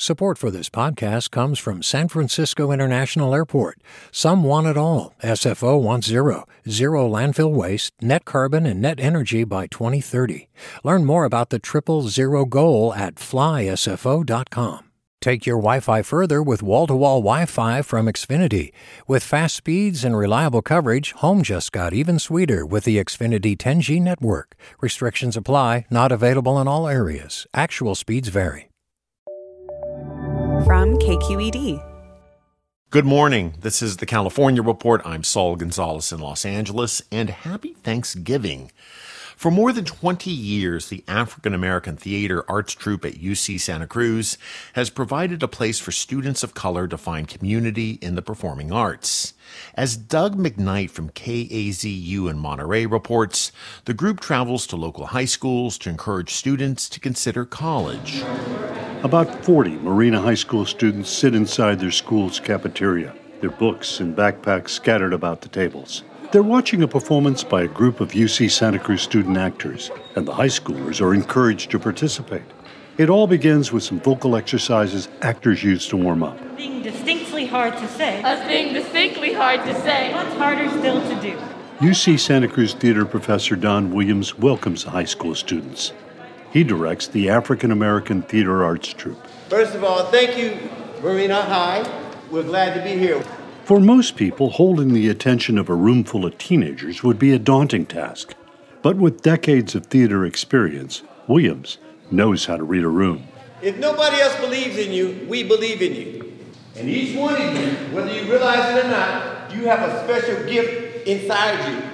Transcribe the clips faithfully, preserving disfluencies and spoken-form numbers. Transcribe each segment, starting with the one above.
Support for this podcast comes from San Francisco International Airport. Some want it all. S F O wants zero. Zero landfill waste, net carbon, and net energy by twenty thirty. Learn more about the triple zero goal at fly S F O dot com. Take your Wi-Fi further with wall-to-wall Wi-Fi from Xfinity. With fast speeds and reliable coverage, home just got even sweeter with the Xfinity ten G network. Restrictions apply, not available in all areas. Actual speeds vary. From K Q E D. Good morning. This is the California Report. I'm Saul Gonzalez in Los Angeles, and happy Thanksgiving. For more than twenty years, the African American Theater Arts Troupe at U C Santa Cruz has provided a place for students of color to find community in the performing arts. As Doug McKnight from K A Z U in Monterey reports, the group travels to local high schools to encourage students to consider college. About forty Marina High School students sit inside their school's cafeteria, their books and backpacks scattered about the tables. They're watching a performance by a group of U C Santa Cruz student actors, and the high schoolers are encouraged to participate. It all begins with some vocal exercises actors use to warm up. Being distinctly hard to say. Us being distinctly hard to say. What's harder still to do? U C Santa Cruz theater professor Don Williams welcomes the high school students. He directs the African American Theater Arts Troupe. First of all, thank you, Marina High. We're glad to be here. For most people, holding the attention of a room full of teenagers would be a daunting task. But with decades of theater experience, Williams knows how to read a room. If nobody else believes in you, we believe in you. And each one of you, whether you realize it or not, you have a special gift inside you.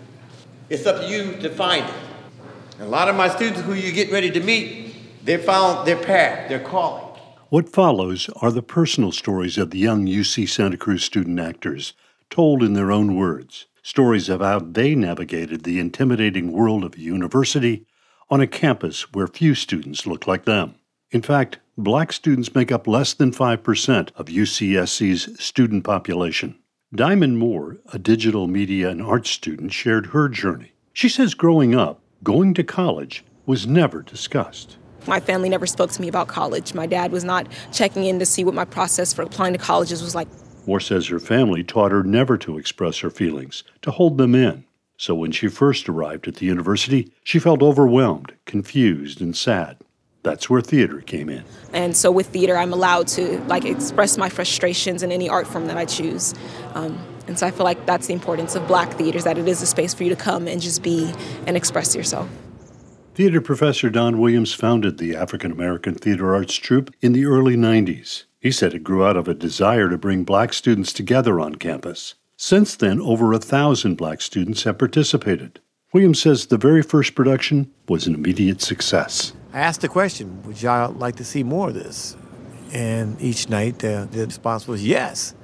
It's up to you to find it. And a lot of my students who you get ready to meet, they found their path, their calling. What follows are the personal stories of the young U C Santa Cruz student actors, told in their own words. Stories of how they navigated the intimidating world of a university on a campus where few students look like them. In fact, black students make up less than five percent of U C S C's student population. Diamond Moore, a digital media and arts student, shared her journey. She says growing up, going to college was never discussed. My family never spoke to me about college. My dad was not checking in to see what my process for applying to colleges was like. Moore says her family taught her never to express her feelings, to hold them in. So when she first arrived at the university, she felt overwhelmed, confused, and sad. That's where theater came in. And so with theater, I'm allowed to like express my frustrations in any art form that I choose. Um, and so I feel like that's the importance of black theaters, that it is a space for you to come and just be and express yourself. Theater professor Don Williams founded the African American Theater Arts Troupe in the early nineties. He said it grew out of a desire to bring black students together on campus. Since then, over a thousand black students have participated. Williams says the very first production was an immediate success. I asked the question, would y'all like to see more of this? And each night, uh, the response was yes,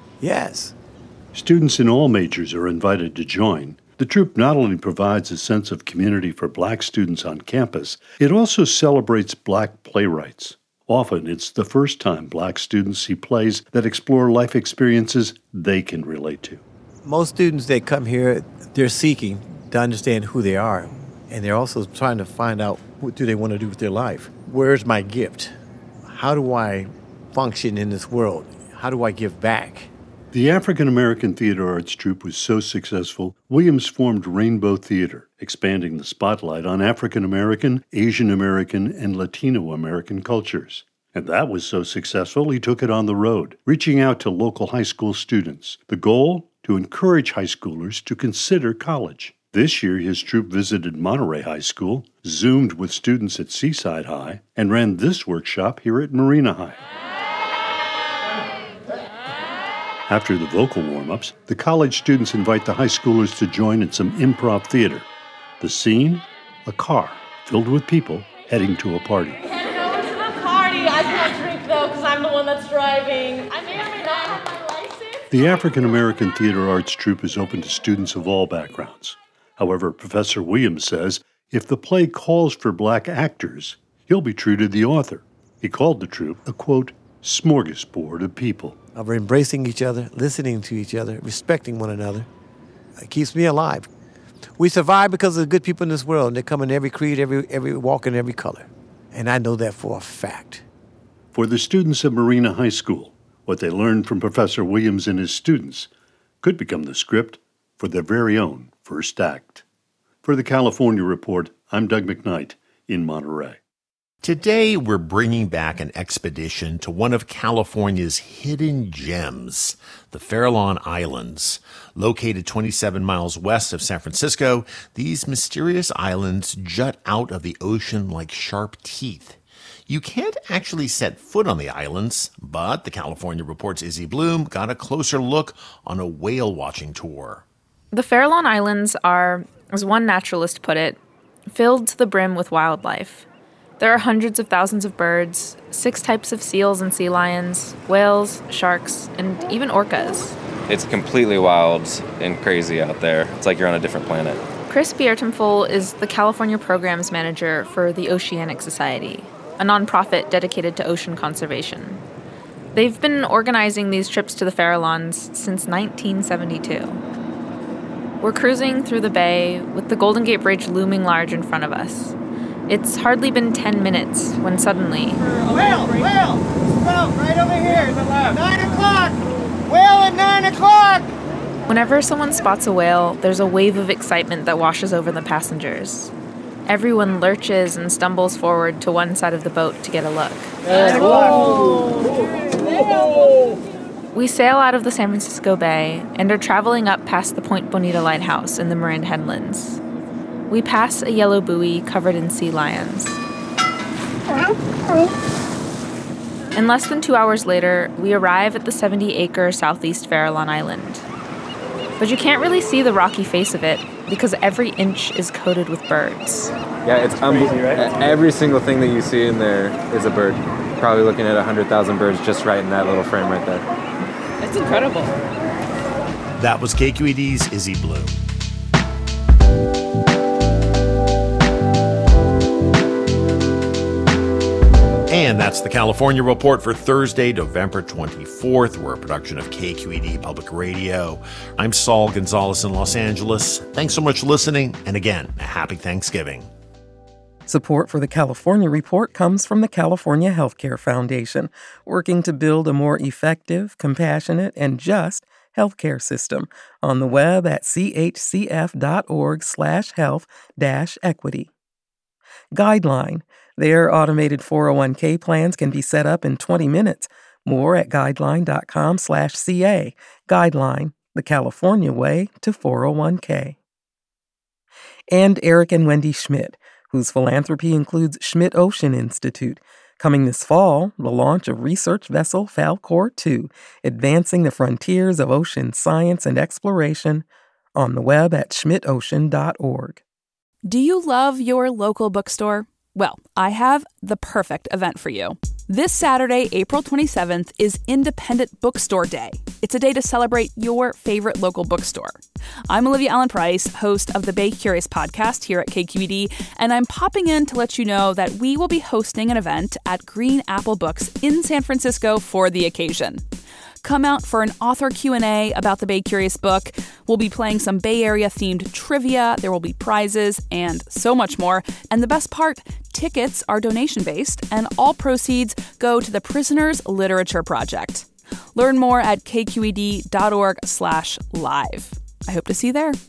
yes. Students in all majors are invited to join. The troupe not only provides a sense of community for black students on campus, it also celebrates black playwrights. Often, it's the first time black students see plays that explore life experiences they can relate to. Most students that come here, they're seeking to understand who they are, and they're also trying to find out what do they want to do with their life. Where's my gift? How do I function in this world? How do I give back? The African American Theater Arts Troupe was so successful, Williams formed Rainbow Theater, expanding the spotlight on African American, Asian American, and Latino American cultures. And that was so successful, he took it on the road, reaching out to local high school students. The goal? To encourage high schoolers to consider college. This year, his troupe visited Monterey High School, Zoomed with students at Seaside High, and ran this workshop here at Marina High. After the vocal warm-ups, the college students invite the high schoolers to join in some improv theater. The scene? A car filled with people heading to a party. I can't go to the party. I can't drink, though, because I'm the one that's driving. I may or may not have my license. The African American Theater Arts Troupe is open to students of all backgrounds. However, Professor Williams says if the play calls for black actors, he'll be true to the author. He called the troupe a, quote, smorgasbord of people. Of embracing each other, listening to each other, respecting one another. It keeps me alive. We survive because of the good people in this world, and they come in every creed, every every walk, and every color. And I know that for a fact. For the students of Marina High School, what they learned from Professor Williams and his students could become the script for their very own first act. For the California Report, I'm Doug McKnight in Monterey. Today, we're bringing back an expedition to one of California's hidden gems, the Farallon Islands. Located twenty-seven miles west of San Francisco, these mysterious islands jut out of the ocean like sharp teeth. You can't actually set foot on the islands, but the California Report's Izzy Bloom got a closer look on a whale-watching tour. The Farallon Islands are, as one naturalist put it, filled to the brim with wildlife. There are hundreds of thousands of birds, six types of seals and sea lions, whales, sharks, and even orcas. It's completely wild and crazy out there. It's like you're on a different planet. Chris Biertemfel is the California Programs Manager for the Oceanic Society, a nonprofit dedicated to ocean conservation. They've been organizing these trips to the Farallons since nineteen seventy-two. We're cruising through the bay with the Golden Gate Bridge looming large in front of us. It's hardly been ten minutes when suddenly... Whale! Whale! Spout right over here! Nine o'clock! Whale at nine o'clock! Whenever someone spots a whale, there's a wave of excitement that washes over the passengers. Everyone lurches and stumbles forward to one side of the boat to get a look. We sail out of the San Francisco Bay and are traveling up past the Point Bonita Lighthouse in the Marin Headlands. We pass a yellow buoy covered in sea lions. And less than two hours later, we arrive at the seventy-acre southeast Farallon Island. But you can't really see the rocky face of it because every inch is coated with birds. Yeah, it's unbelievable. Right? Every single thing that you see in there is a bird. Probably looking at one hundred thousand birds just right in that little frame right there. It's incredible. That was K Q E D's Izzy Bloom. And that's the California Report for Thursday, November twenty-fourth. We're a production of K Q E D Public Radio. I'm Saul Gonzalez in Los Angeles. Thanks so much for listening. And again, a happy Thanksgiving. Support for the California Report comes from the California Healthcare Foundation, working to build a more effective, compassionate, and just healthcare system. On the web at chcf.org slash health dash equity. Guideline. Their automated four oh one k plans can be set up in twenty minutes. More at guideline.com slash CA. Guideline, the California way to four oh one k. And Eric and Wendy Schmidt, whose philanthropy includes Schmidt Ocean Institute. Coming this fall, the launch of research vessel Falkor two, advancing the frontiers of ocean science and exploration, on the web at schmidt ocean dot org. Do you love your local bookstore? Well, I have the perfect event for you. This Saturday, April twenty-seventh, is Independent Bookstore Day. It's a day to celebrate your favorite local bookstore. I'm Olivia Allen Price, host of the Bay Curious podcast here at K Q E D, and I'm popping in to let you know that we will be hosting an event at Green Apple Books in San Francisco for the occasion. Come out for an author Q and A about the Bay Curious book. We'll be playing some Bay Area-themed trivia. There will be prizes and so much more. And the best part, tickets are donation-based, and all proceeds go to the Prisoners Literature Project. Learn more at kqed.org slash live. I hope to see you there.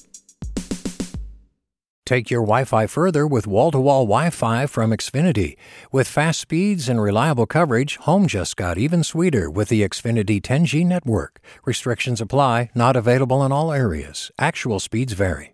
Take your Wi-Fi further with wall-to-wall Wi-Fi from Xfinity. With fast speeds and reliable coverage, home just got even sweeter with the Xfinity ten G network. Restrictions apply, not available in all areas. Actual speeds vary.